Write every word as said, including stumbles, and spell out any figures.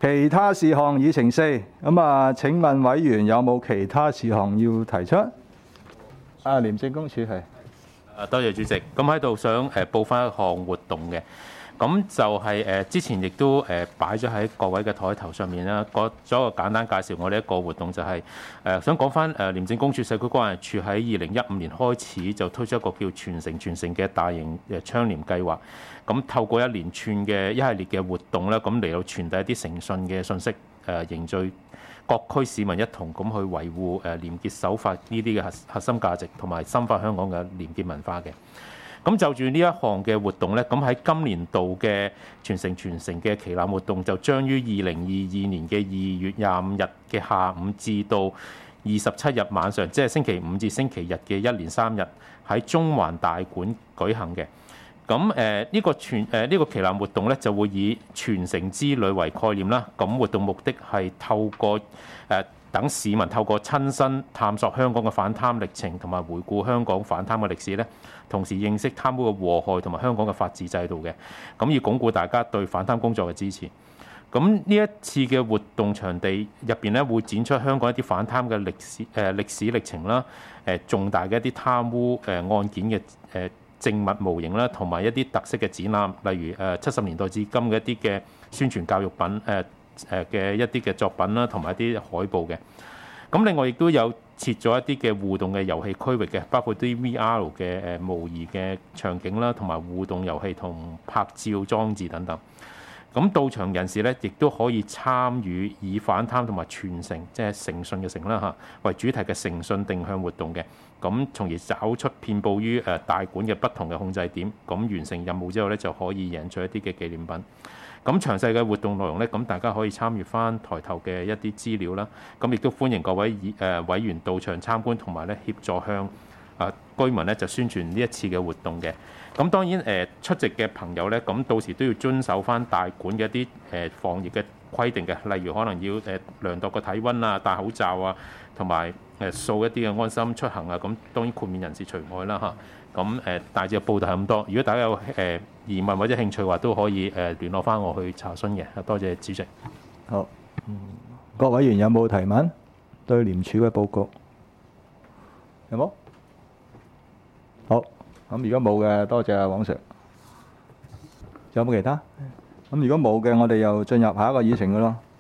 其他事項議程四，咁啊，請問委員有冇其他事項要提出？啊，廉政公署係。 誒，多謝主席。咁喺度想誒報翻一項活動嘅，咁就係誒之前亦都誒擺咗喺各位嘅枱頭上面啦。個做一個簡單介紹，我哋一個活動就係誒想講翻誒廉政公署社區關係處喺二零一五年開始就推出一個叫傳承傳承嘅大型誒倡廉計劃。咁透過一連串嘅一系列嘅活動咧，咁嚟到傳遞一啲誠信嘅信息，誒凝聚各區市民一同咁去維護誒廉潔守法呢啲嘅核核心價值，同埋深化香港嘅廉潔文化嘅。咁就住呢一項嘅活動咧，咁喺今年度嘅傳承傳承嘅旗艦活動就將於二零二二年嘅二月廿五日嘅下午至到二十七日晚上，即係星期五至星期日嘅一連三日喺中環大館舉行嘅。咁誒呢個傳誒呢個旗艦活動咧，就會以傳承之旅為概念啦。咁活動目的係透過誒、呃、等市民透過親身探索香港嘅反貪歷程，同埋回顧香港反貪嘅歷史咧，同時認識貪污嘅禍害同埋香港嘅法治制度嘅。咁以鞏固大家對反貪工作嘅支持。咁呢一次嘅活動場地入邊咧，會展出香港一啲反貪嘅歷史誒、呃、歷史歷程啦，誒、呃、重大嘅一啲貪污誒、呃、案件嘅誒。呃證物模型啦，同埋一啲特色嘅展覽，例如誒七十年代至今嘅一啲嘅宣傳教育品誒誒嘅一啲嘅作品啦，同埋一啲海報嘅。咁另外亦都有設咗一啲嘅互動嘅遊戲區域嘅，包括啲 V R 嘅誒模擬嘅場景啦，同埋互動遊戲同拍照裝置等等。咁到場人士咧，亦都可以參與以反貪同埋傳承，即係誠信嘅誠啦嚇，為主題嘅誠信定向活動嘅。咁從而找出遍佈於誒大館嘅不同嘅控制點，咁完成任務之後咧，就可以贏取一啲嘅紀念品。咁詳細嘅活動內容咧，咁大家可以參與翻台頭嘅一啲資料啦。咁亦都歡迎各位議誒委員到場參觀，同埋咧協助向啊居民咧就宣傳呢一次嘅活動嘅。咁當然誒出席嘅朋友咧，咁到時都要遵守翻大館嘅一啲誒防疫嘅規定嘅，例如可能要誒量度個體温啊、戴口罩啊，同埋誒掃一啲嘅安心出行啊。咁當然豁免人士除外啦嚇。咁誒大致嘅報道係咁多。如果大家有誒疑問或者興趣嘅話，都可以誒聯絡翻我去查詢嘅。多謝主席。 好，嗯，各委員有冇提問？對廉署嘅報告有冇？好。咁如果冇嘅，多謝阿黃 Sir。仲有冇其他？咁如果冇嘅，我哋又進入下一個議程嘅咯。